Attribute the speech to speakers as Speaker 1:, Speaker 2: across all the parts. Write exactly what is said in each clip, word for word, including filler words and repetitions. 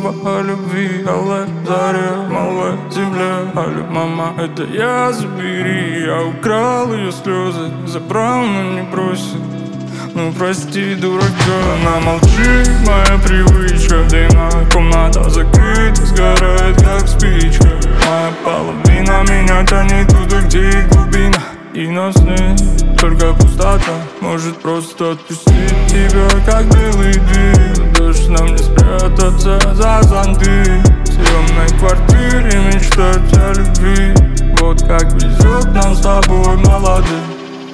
Speaker 1: снова о любви. Алле, заря, малая земля. Алле, мама, это я, забери. Я украл ее слезы, забрал, но не бросил. Ну прости, дурака. Она молчит, моя привычка. Дымная комната закрыта, сгорает как спичка. Моя половина меня тянет туда, где и глубина. И на сны только пустота может просто отпустить тебя, как белый дым. Дождь нам не спрятаться за зонты. В съемной квартире мечтать о любви. Вот как везет нам с тобой, молодым.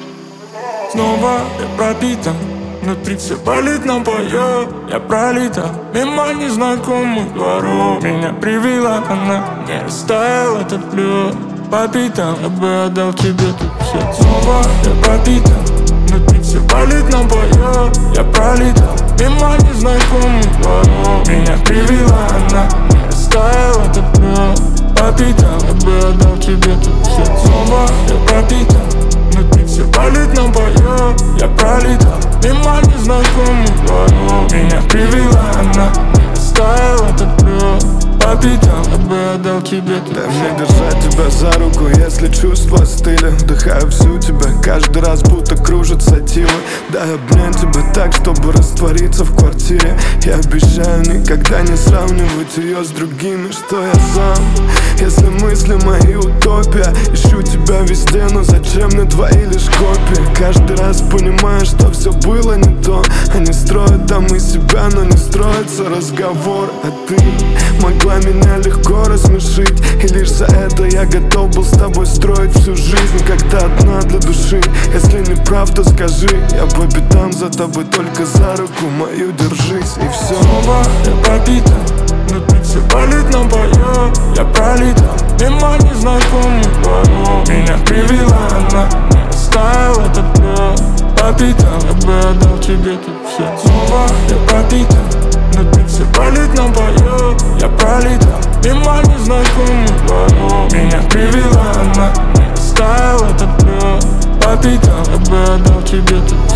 Speaker 1: Снова я пропитан, внутри все болит, но поет. Я пролетал мимо незнакомых дворов. Меня привела она, не растаял этот лед. По пятам я бы отдал тебе тут все. Снова я пропитан, внутри все болит, но поет. Я пролетал мимо незнакомых дворов. Меня привела она, не растаял этот лед. По пятам я бы отдал тебе тут все. Снова я пропитан, внутри все болит, но поет. Я пролетал мимо незнакомых дворов. Меня привела она, не растаял этот лед. По пятам я бы отдал тебе тут.
Speaker 2: Дай мне держать тебя за руку, если чувства остыли. Вдыхаю всю тебя, каждый раз будто кружатся тимы. Дай обнять тебя так, чтобы раствориться в квартире. Я обещаю никогда не сравнивать ее с другими. Что я сам, если мысли мои утопия. Ищу тебя везде, но зачем мне двои лишь копии? Каждый раз понимаю, что все было не то. Они строят там из себя, но не строится разговор. А ты могла меня легко рассмешить, и лишь за это я готов был с тобой строить всю жизнь, когда одна для души. Если не прав, то скажи, я по пятам за тобой, только за руку мою держись, и все.
Speaker 1: Снова я пропитан, внутри все болит, но поет. Я пролетал мимо незнакомых дворов. Меня привела она, не растаял этот лед. По пятам я бы отдал тебе тут все. Снова я пропитан, внутри все болит, но поет. Я пролетал мимо незнакомых дворов. Меня привела она, не растаял этот лед. По пятам я бы отдал тебе тут